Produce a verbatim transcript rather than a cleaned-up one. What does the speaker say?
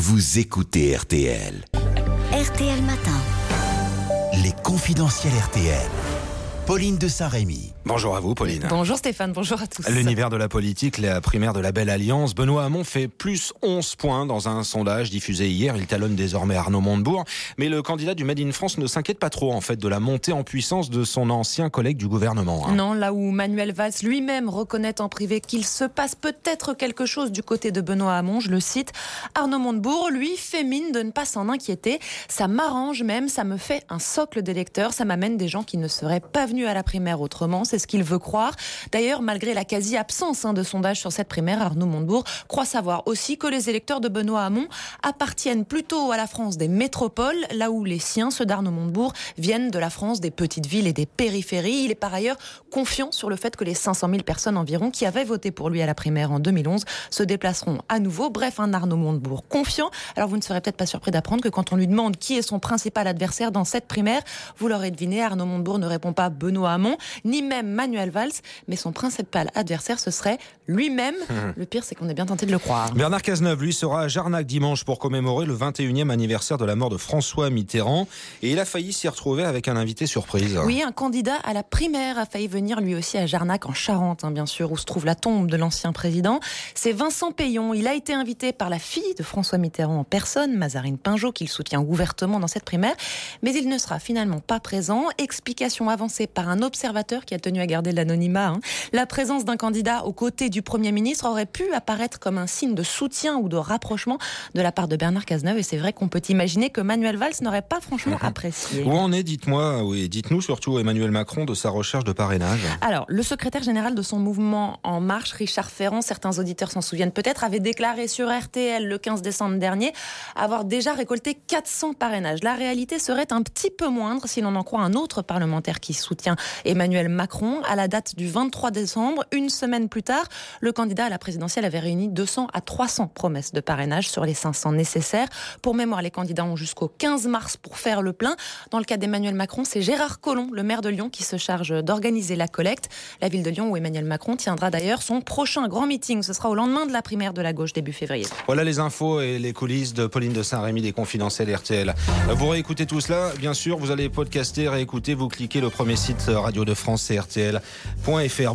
vous écoutez R T L. R T L Matin. Les confidentiels R T L. Pauline de Saint-Rémy. Bonjour à vous, Pauline. Bonjour Stéphane, bonjour à tous. L'univers de la politique, la primaire de la Belle Alliance. Benoît Hamon fait plus onze points dans un sondage diffusé hier. Il talonne désormais Arnaud Montebourg. Mais le candidat du Made in France ne s'inquiète pas trop en fait de la montée en puissance de son ancien collègue du gouvernement. Hein. Non, là où Manuel Valls lui-même reconnaît en privé qu'il se passe peut-être quelque chose du côté de Benoît Hamon, je le cite, Arnaud Montebourg, lui, fait mine de ne pas s'en inquiéter. Ça m'arrange même, ça me fait un socle d'électeurs, ça m'amène des gens qui ne seraient pas venus à la primaire autrement, c'est ce qu'il veut croire. D'ailleurs, malgré la quasi-absence hein, de sondage sur cette primaire, Arnaud Montebourg croit savoir aussi que les électeurs de Benoît Hamon appartiennent plutôt à la France des métropoles, là où les siens, ceux d'Arnaud Montebourg, viennent de la France des petites villes et des périphéries. Il est par ailleurs confiant sur le fait que les cinq cent mille personnes environ qui avaient voté pour lui à la primaire en deux mille onze se déplaceront à nouveau. Bref, un Arnaud Montebourg confiant. Alors vous ne serez peut-être pas surpris d'apprendre que quand on lui demande qui est son principal adversaire dans cette primaire, vous l'aurez deviné, Arnaud Montebourg ne répond pas Benoît Hamon, ni même Manuel Valls, mais son principal adversaire, ce serait lui-même. Mmh. Le pire, c'est qu'on est bien tenté de le croire. Bernard Cazeneuve, lui, sera à Jarnac dimanche pour commémorer le vingt et unième anniversaire de la mort de François Mitterrand. Et il a failli s'y retrouver avec un invité surprise. Oui, un candidat à la primaire a failli venir lui aussi à Jarnac, en Charente, hein, bien sûr, où se trouve la tombe de l'ancien président. C'est Vincent Peillon. Il a été invité par la fille de François Mitterrand en personne, Mazarine Pinjot, qu'il soutient ouvertement dans cette primaire. Mais il ne sera finalement pas présent. Explication avancée par un observateur qui a tenu à garder l'anonymat. Hein. La présence d'un candidat aux côtés du Premier ministre aurait pu apparaître comme un signe de soutien ou de rapprochement de la part de Bernard Cazeneuve. Et c'est vrai qu'on peut imaginer que Manuel Valls n'aurait pas franchement mmh. apprécié. Où en est, dites-moi, oui, dites-nous surtout Emmanuel Macron de sa recherche de parrainage. Alors, le secrétaire général de son mouvement En Marche, Richard Ferrand, certains auditeurs s'en souviennent peut-être, avait déclaré sur R T L le quinze décembre dernier avoir déjà récolté quatre cents parrainages. La réalité serait un petit peu moindre si l'on en croit un autre parlementaire qui soutient Emmanuel Macron. À la date du vingt-trois décembre, une semaine plus tard, le candidat à la présidentielle avait réuni deux cents à trois cents promesses de parrainage sur les cinq cents nécessaires. Pour mémoire, les candidats ont jusqu'au quinze mars pour faire le plein. Dans le cas d'Emmanuel Macron, c'est Gérard Collomb, le maire de Lyon, qui se charge d'organiser la collecte. La ville de Lyon où Emmanuel Macron tiendra d'ailleurs son prochain grand meeting. Ce sera au lendemain de la primaire de la gauche début février. Voilà les infos et les coulisses de Pauline de Saint-Rémy des confidentiels R T L. Vous réécoutez tout cela, bien sûr, vous allez podcaster, réécouter, vous cliquez le premier site Radio de France, c'est R T L point F R.